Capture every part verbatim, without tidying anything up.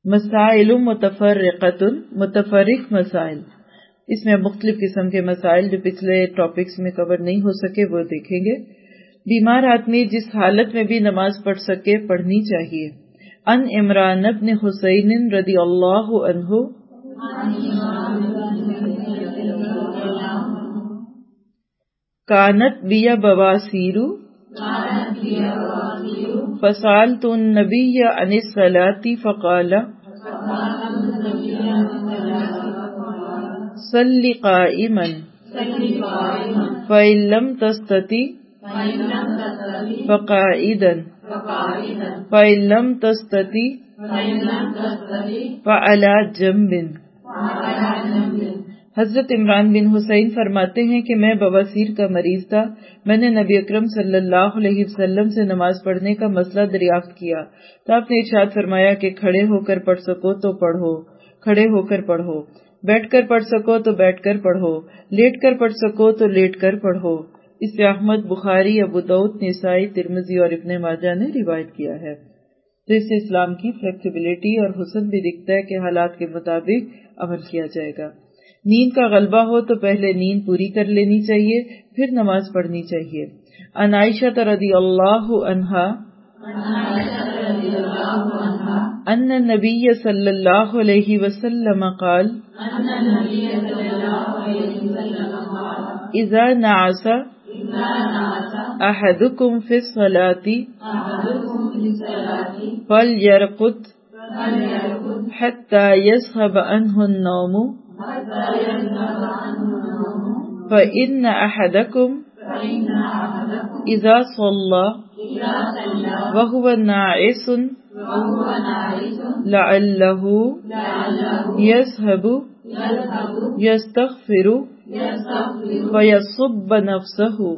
مسائل متفرقۃ، متفرق مسائل، اس میں مختلف قسم کے مسائل جو پچھلے ٹاپکس میں کور نہیں ہو سکے وہ دیکھیں گے۔ بیمار آدمی جس حالت میں بھی نماز پڑھ سکے پڑھنی چاہیے۔ ان عمران بن حسین رضی اللہ عنہ کانت بی بواسیر فسألت النبی عن الصلاة فقال صل قائما فإن لم تستطع فقائدا فإن لم تستطع فعلى جنب۔ حضرت عمران بن حسین فرماتے ہیں کہ میں بواسیر کا مریض تھا، میں نے نبی اکرم صلی اللہ علیہ وسلم سے نماز پڑھنے کا مسئلہ دریافت کیا تو آپ نے ارشاد فرمایا کہ کھڑے ہو کر پڑھ سکو تو پڑھو، کھڑے ہو کر پڑھو، بیٹھ کر پڑھ سکو تو بیٹھ کر پڑھو، لیٹ کر پڑھ سکو تو لیٹ کر پڑھو۔ اس سے احمد، بخاری، ابو داؤد، نسائی، ترمذی اور ابن ماجہ نے روایت کیا ہے۔ تو اس سے اسلام کی فلیکسیبلٹی اور حسن بھی دکھتا ہے کہ حالات کے مطابق عمل کیا جائے گا۔ نیند کا غلبہ ہو تو پہلے نیند پوری کر لینی چاہیے، پھر نماز پڑھنی چاہیے۔ عن عائشہ رضی اللہ عنہا ان النبی صلی اللہ علیہ وسلم قال اذا نعس احدکم فی الصلاة فلیرقد حتی یذهب عنہ النوم فإن أحدكم إذا صلى وهو ناعس لعله يذهب يستغفر فيصب نفسه۔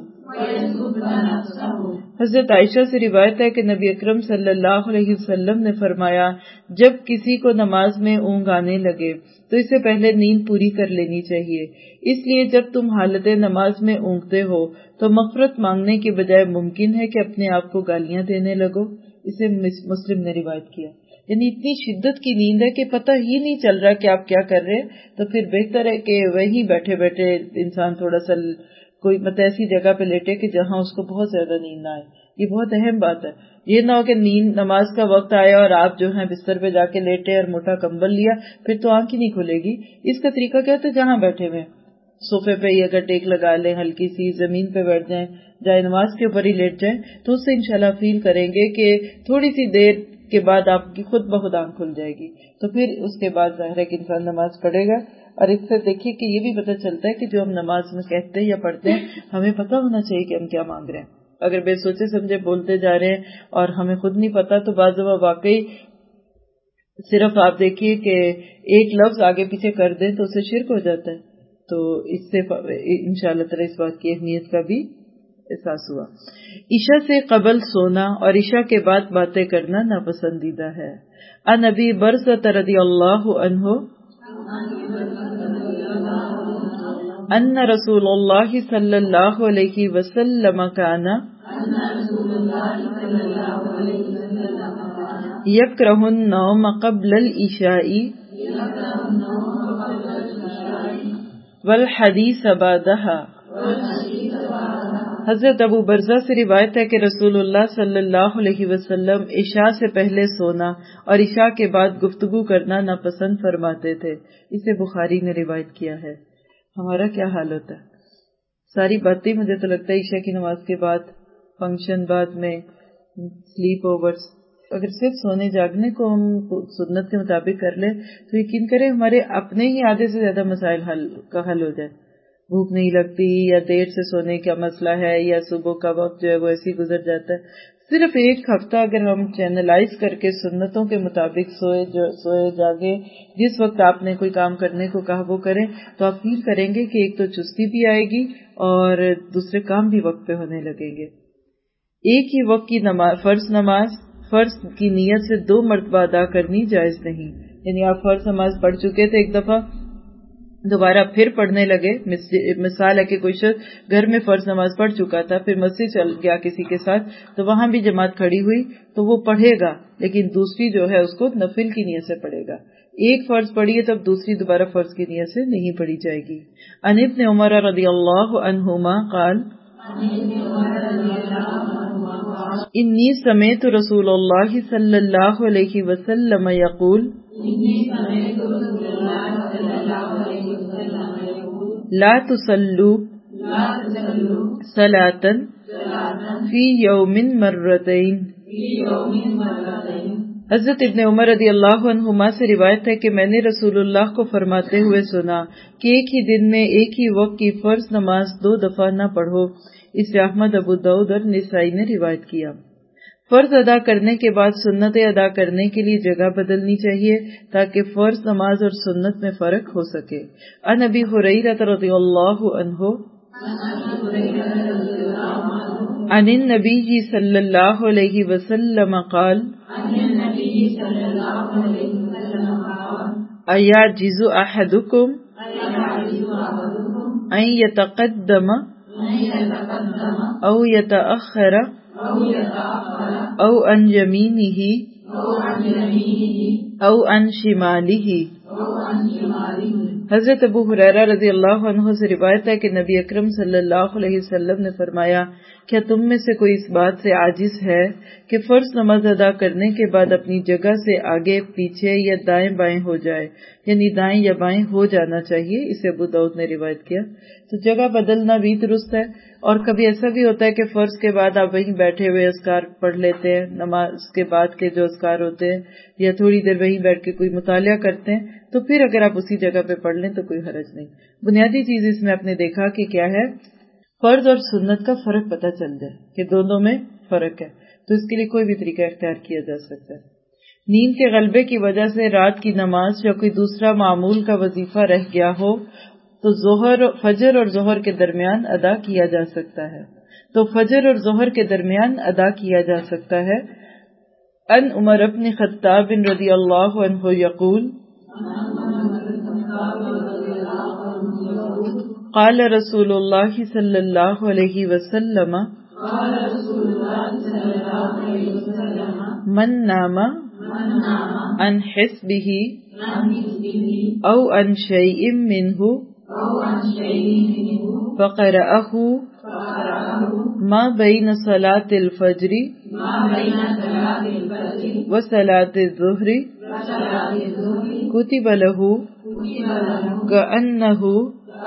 حضرت عائشہ سے روایت ہے کہ نبی اکرم صلی اللہ علیہ وسلم نے فرمایا جب کسی کو نماز میں اونگ آنے لگے تو اس سے پہلے نیند پوری کر لینی چاہیے، اس لیے جب تم حالت نماز میں اونگتے ہو تو مغفرت مانگنے کے بجائے ممکن ہے کہ اپنے آپ کو گالیاں دینے لگو۔ اسے مسلم نے روایت کیا۔ یعنی اتنی شدت کی نیند ہے کہ پتہ ہی نہیں چل رہا کہ آپ کیا کر رہے ہیں، تو پھر بہتر ہے کہ وہیں بیٹھے بیٹھے انسان تھوڑا سا کوئی مت ایسی جگہ پہ لیٹے کہ جہاں اس کو بہت زیادہ نیند نہ آئے۔ یہ بہت اہم بات ہے، یہ نہ ہو کہ نیند نماز کا وقت آیا اور آپ جو ہیں بستر پہ جا کے لیٹے اور موٹا کمبل لیا، پھر تو آنکھ ہی نہیں کھلے گی۔ اس کا طریقہ کیا ہوتا ہے، جہاں بیٹھے ہوئے صوفے پہ یا اگر ٹیک لگا لیں، ہلکی سی زمین پہ بیٹھ جائیں، جائے نماز کے اوپر ہی لیٹ جائیں، تو اس سے انشاءاللہ فیل کریں گے کہ تھوڑی سی دیر کے بعد آپ کی خود بخود آنکھ کھل جائے گی، تو پھر اس کے بعد ظاہر ہے کہ انسان نماز پڑھے گا۔ اور اس سے دیکھیے کہ یہ بھی پتہ چلتا ہے کہ جو ہم نماز میں کہتے ہیں یا پڑھتے ہیں ہمیں پتہ ہونا چاہیے کہ ہم کیا مانگ رہے ہیں۔ اگر بے سوچے سمجھے بولتے جا رہے ہیں اور ہمیں خود نہیں پتا تو بعض دفعہ واقعی صرف آپ دیکھیے کہ ایک لفظ آگے پیچھے کر دیں تو اسے شرک ہو جاتا ہے۔ تو اس سے انشاءاللہ تعالی اس بات کی اہمیت کا بھی احساس ہوا۔ عشاء سے قبل سونا اور عشاء کے بعد باتیں کرنا ناپسندیدہ ہے۔ عن ابی برزۃ رضی اللہ عنہ ان رسول اللہ صلی اللہ علیہ وسلم کان یکرہ النوم قبل العشاء والحدیث بعدہا۔ حضرت ابو برزہ سے روایت ہے کہ رسول اللہ صلی اللہ علیہ وسلم عشاء سے پہلے سونا اور عشاء کے بعد گفتگو کرنا ناپسند فرماتے تھے۔ اسے بخاری نے روایت کیا ہے۔ ہمارا کیا حال ہوتا ہے، ساری باتیں مجھے تو لگتا ہے عشاء کی نماز کے بعد، فنکشن بعد میں، سلیپ اوورز، اگر صرف سونے جاگنے کو ہم سنت کے مطابق کر لیں تو یقین کریں ہمارے اپنے ہی آدھے سے زیادہ مسائل حل کا حل ہو جائے۔ بھوک نہیں لگتی یا دیر سے سونے کا مسئلہ ہے یا صبح کا وقت جو ہے وہ ایسے ہی گزر جاتا ہے۔ صرف ایک ہفتہ اگر ہم چینلائز کر کے سنتوں کے مطابق سوئے جو سوئے جاگے، جس وقت آپ نے کوئی کام کرنے کو کہا وہ کریں، تو آپ فیل کریں گے کہ ایک تو چستی بھی آئے گی اور دوسرے کام بھی وقت پہ ہونے لگیں گے۔ ایک ہی وقت کی نماز فرض نماز فرض کی نیت سے دو مرتبہ ادا کرنی جائز نہیں۔ یعنی آپ فرض نماز پڑھ چکے تھے ایک دفعہ دوبارہ پھر پڑھنے لگے. مثال ہے کہ کوئی شخص گھر میں فرض نماز پڑھ چکا تھا، پھر مسجد چل گیا کسی کے ساتھ، تو وہاں بھی جماعت کھڑی ہوئی تو وہ پڑھے گا، لیکن دوسری جو ہے اس کو نفل کی نیت سے پڑھے گا. ایک فرض پڑھی ہے تب دوسری دوبارہ فرض کی نیت سے نہیں پڑھی جائے گی. عن ابن عمر رضی اللہ عنہما قال انی سمعت رسول اللہ صلی اللہ علیہ وسلم یقول لا تصلوا صلاة فی یوم مرتین. حضرت ابن عمر رضی اللہ عنہما سے روایت ہے کہ میں نے رسول اللہ کو فرماتے ہوئے سنا کہ ایک ہی دن میں ایک ہی وقت کی فرض نماز دو دفعہ نہ پڑھو. اسے احمد، ابو داؤد اور نسائی نے روایت کیا. فرض ادا کرنے کے بعد سنتیں ادا کرنے کے لیے جگہ بدلنی چاہیے تاکہ فرض نماز اور سنت میں فرق ہو سکے. عن ابی ہریرہ رضی اللہ عنہ عن النبی صلی اللہ علیہ وسلم قال ایعجز احدکم ان یتقدم او یتأخر او عن یمینہ او عن شمالہ. حضرت ابو ہریرہ رضی اللہ عنہ سے روایت ہے کہ نبی اکرم صلی اللہ علیہ وسلم نے فرمایا، کیا تم میں سے کوئی اس بات سے عاجز ہے کہ فرض نماز ادا کرنے کے بعد اپنی جگہ سے آگے پیچھے یا دائیں بائیں ہو جائے، یعنی دائیں یا بائیں ہو جانا چاہیے. اسے ابو داؤد نے روایت کیا. تو جگہ بدلنا بھی درست ہے. اور کبھی ایسا بھی ہوتا ہے کہ فرض کے بعد آپ وہیں بیٹھے ہوئے اذکار پڑھ لیتے ہیں، نماز کے بعد کے جو اذکار ہوتے ہیں، یا تھوڑی دیر وہیں بیٹھ کے کوئی مطالعہ کرتے ہیں، تو پھر اگر آپ اسی جگہ پہ پڑھ لیں تو کوئی حرج نہیں. بنیادی چیز اس میں آپ نے دیکھا کہ کیا ہے، فرض اور سنت کا فرق پتہ چل جائے کہ دونوں میں فرق ہے، تو اس کے لیے کوئی بھی طریقہ اختیار کیا جا سکتا ہے. نیند کے غلبے کی وجہ سے رات کی نماز یا کوئی دوسرا معمول کا وظیفہ رہ گیا ہو تو ظہر فجر اور ظہر کے درمیان ادا کیا جا سکتا ہے. تو فجر اور ظہر کے درمیان ادا کیا جا سکتا ہے. ان عمر بن خطاب رضی اللہ عنہ یقول قال رسول اللہ صلی اللہ علیہ وسلم من نام عن حسبه او عن شيء منه فقرأه ما بين صلاة الفجر وصلاة الظهر كتب له كأنه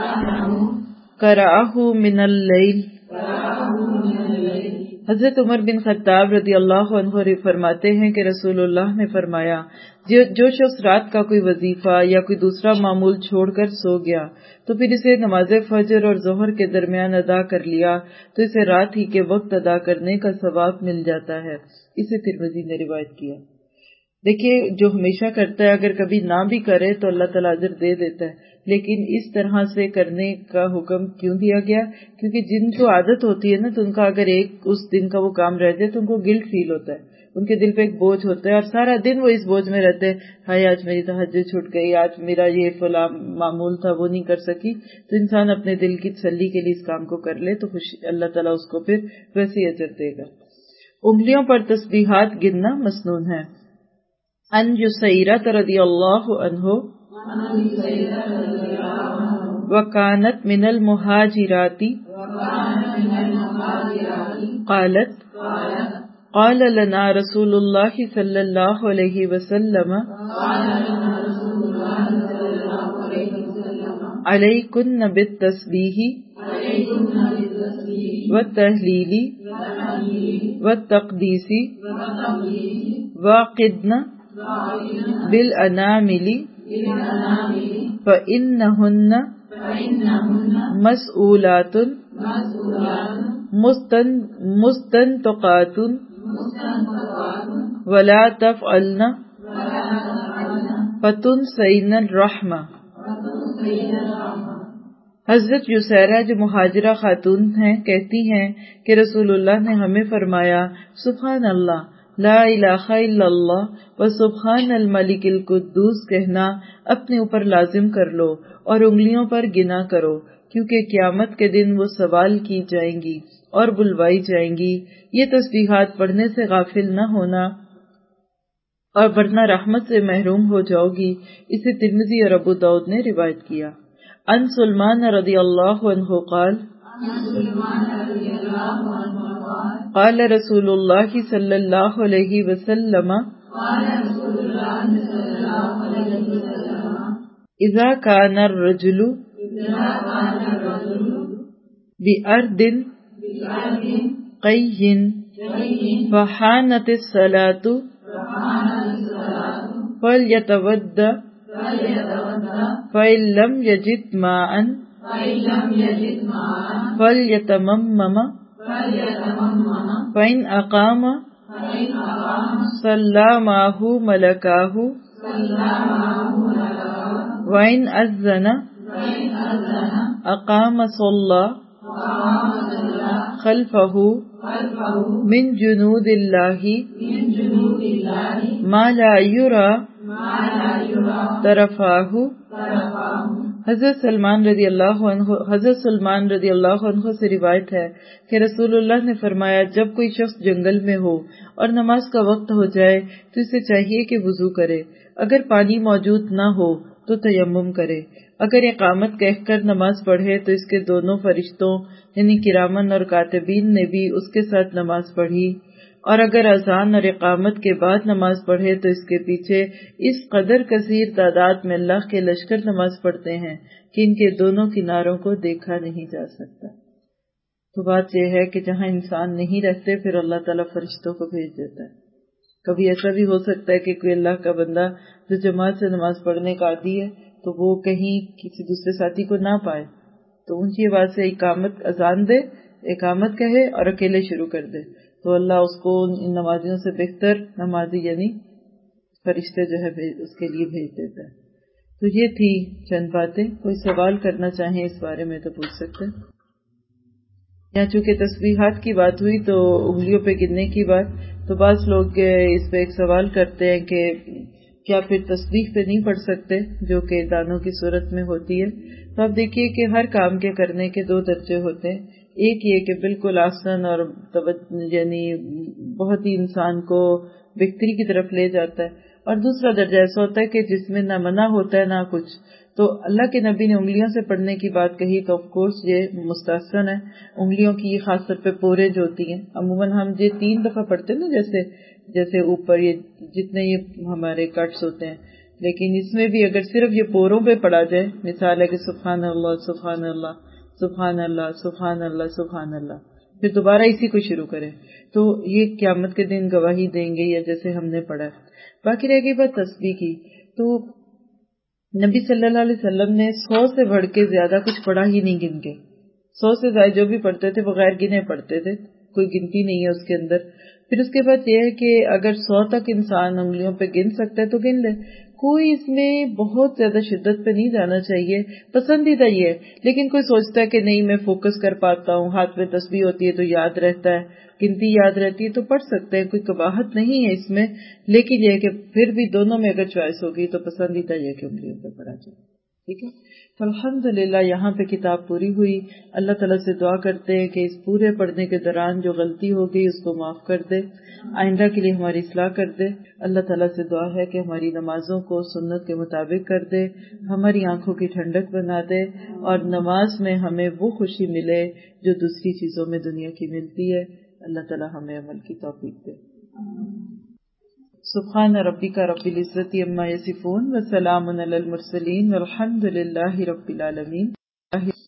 قرأه من الليل. حضرت عمر بن خطاب رضی اللہ عنہ فرماتے ہیں کہ رسول اللہ نے فرمایا، جو, جو شخص رات کا کوئی وظیفہ یا کوئی دوسرا معمول چھوڑ کر سو گیا تو پھر اسے نماز فجر اور ظہر کے درمیان ادا کر لیا تو اسے رات ہی کے وقت ادا کرنے کا ثواب مل جاتا ہے. اسے ترمذی نے روایت کیا. دیکھیے، جو ہمیشہ کرتا ہے اگر کبھی نہ بھی کرے تو اللہ تعالیٰ اجر دے دیتا ہے، لیکن اس طرح سے کرنے کا حکم کیوں دیا گیا؟ کیونکہ جن کو عادت ہوتی ہے نا، تو ان کا اگر ایک اس دن کا وہ کام رہ جائے تو ان کو گلٹ فیل ہوتا ہے، ان کے دل پہ ایک بوجھ ہوتا ہے اور سارا دن وہ اس بوجھ میں رہتے ہیں، ہائے آج میری تہجد چھوٹ گئی، آج میرا یہ فلاں معمول تھا وہ نہیں کر سکی. تو انسان اپنے دل کی تسلی کے لیے اس کام کو کر لے تو خوشی اللہ تعالیٰ اس کو پھر ویسے ہی اجر دے گا. انگلیوں پر تسبیحات گننا مسنون ہے. ان جسیرۃ رضی اللہ عنہ وکانت من المہاجرات قالت قال لنا رسول اللہ صلی اللہ علیہ وسلم علیکن بالتسبیح والتہلیل والتقدیس وعقدن بالانامل فإنہن مسئولات مستنطقات ولا تفعلن فتنسین الرحمہ. حضرت یسیرہ جو مہاجرہ خاتون ہیں کہتی ہیں کہ رسول اللہ نے ہمیں فرمایا، سبحان اللہ، لا الہ الا اللہ و سبحان الملک القدوس کہنا اپنے اوپر لازم کر لو اور انگلیوں پر گنا کرو، کیونکہ قیامت کے دن وہ سوال کی جائیں گی اور بلوائی جائیں گی۔ یہ تسبیحات پڑھنے سے غافل نہ ہونا اور ورنہ رحمت سے محروم ہو جاؤ گی۔ اسے ترمذی اور ابو داؤد نے روایت کیا۔ ان سلمان رضی اللہ عنہ قال قال رسول اللہ صلی اللہ علیہ وسلم اذا كان الرجل بأرض قيء فحانت الصلاة فليتوضأ فإن لم يجد ماء فليتممم فإن أقام صلى معه ملكاه وإن أذن أقام صلى خلفه من جنود الله ما لا يرى طرفاه۔ حضرت سلمان رضی اللہ عنہ حضرت سلمان رضی اللہ عنہ سے روایت ہے کہ رسول اللہ نے فرمایا، جب کوئی شخص جنگل میں ہو اور نماز کا وقت ہو جائے تو اسے چاہیے کہ وضو کرے، اگر پانی موجود نہ ہو تو تیمم کرے، اگر اقامت کہہ کر نماز پڑھے تو اس کے دونوں فرشتوں یعنی کرامن اور کاتبین نے بھی اس کے ساتھ نماز پڑھی، اور اگر اذان اور اقامت کے بعد نماز پڑھے تو اس کے پیچھے اس قدر کثیر تعداد میں اللہ کے لشکر نماز پڑھتے ہیں کہ ان کے دونوں کناروں کو دیکھا نہیں جا سکتا۔ تو بات یہ ہے کہ جہاں انسان نہیں رہتے پھر اللہ تعالیٰ فرشتوں کو بھیج دیتا ہے۔ کبھی ایسا بھی ہو سکتا ہے کہ کوئی اللہ کا بندہ جو جماعت سے نماز پڑھنے کا عادی ہے تو وہ کہیں کسی دوسرے ساتھی کو نہ پائے، تو اونچی آواز سے اقامت اذان دے، اقامت کہے اور اکیلے شروع کر دے، تو اللہ اس کو ان نمازیوں سے بہتر نمازی یعنی فرشتے جو ہے اس کے لیے بھیج دیتا ہے۔ تو یہ تھی چند باتیں، کوئی سوال کرنا چاہیں اس بارے میں تو پوچھ سکتے ہیں۔ یہاں چونکہ تسبیحات کی بات ہوئی تو انگلیوں پہ گننے کی بات، تو بعض لوگ اس پہ ایک سوال کرتے ہیں کہ کیا پھر تسبیح پہ نہیں پڑھ سکتے جو کہ دانوں کی صورت میں ہوتی ہے؟ تو آپ دیکھیے کہ ہر کام کے کرنے کے دو درجے ہوتے ہیں، ایک یہ کہ بالکل آسان اور یعنی بہت ہی انسان کو بہتری کی طرف لے جاتا ہے، اور دوسرا درجہ ایسا ہوتا ہے کہ جس میں نہ منع ہوتا ہے نہ کچھ۔ تو اللہ کے نبی نے انگلیوں سے پڑھنے کی بات کہی تو آف کورس یہ مستحسن ہے، انگلیوں کی یہ خاص طور پہ پورے جو ہوتی ہیں، عموماً ہم یہ تین دفعہ پڑھتے ہیں نا، جیسے جیسے اوپر یہ جتنے یہ ہمارے کٹس ہوتے ہیں، لیکن اس میں بھی اگر صرف یہ پوروں پہ پڑھا جائے، مثال ہے کہ سبحان اللہ سبحان اللہ سبحان اللہ سبحان اللہ سبحان اللہ، پھر دوبارہ اسی کو شروع کریں، تو یہ قیامت کے دن گواہی دیں گے، یا جیسے ہم نے پڑھا۔ باقی رہ گئی بات تسبیح کی، تو نبی صلی اللہ علیہ وسلم نے سو سے بڑھ کے زیادہ کچھ پڑھا ہی نہیں گن کے، سو سے زیادہ جو بھی پڑھتے تھے وہ غیر گنے پڑھتے تھے، کوئی گنتی نہیں ہے اس کے اندر۔ پھر اس کے بعد یہ ہے کہ اگر سو تک انسان انگلیوں پہ گن سکتا ہے تو گن لے، کوئی اس میں بہت زیادہ شدت پہ نہیں جانا چاہیے، پسندیدہ یہ ہے، لیکن کوئی سوچتا ہے کہ نہیں میں فوکس کر پاتا ہوں، ہاتھ میں تسبیح ہوتی ہے تو یاد رہتا ہے، گنتی یاد رہتی ہے تو پڑھ سکتے ہیں، کوئی قباحت نہیں ہے اس میں، لیکن یہ ہے کہ پھر بھی دونوں میں اگر چوائس ہوگی تو پسندیدہ یہ کہ انگلیوں پہ پڑھا جائے، ٹھیک ہے۔ تو الحمدللہ یہاں پہ کتاب پوری ہوئی۔ اللہ تعالیٰ سے دعا کرتے ہیں کہ اس پورے پڑھنے کے دوران جو غلطی ہو گئی اس کو معاف کر دے، آئندہ کے لیے ہماری اصلاح کر دے۔ اللہ تعالیٰ سے دعا ہے کہ ہماری نمازوں کو سنت کے مطابق کر دے، ہماری آنکھوں کی ٹھنڈک بنا دے، اور نماز میں ہمیں وہ خوشی ملے جو دوسری چیزوں میں دنیا کی ملتی ہے۔ اللہ تعالیٰ ہمیں عمل کی توفیق دے۔ سبحان ربک رب العزت عما یصفون وسلام علی المرسلین والحمد للہ رب العالمین۔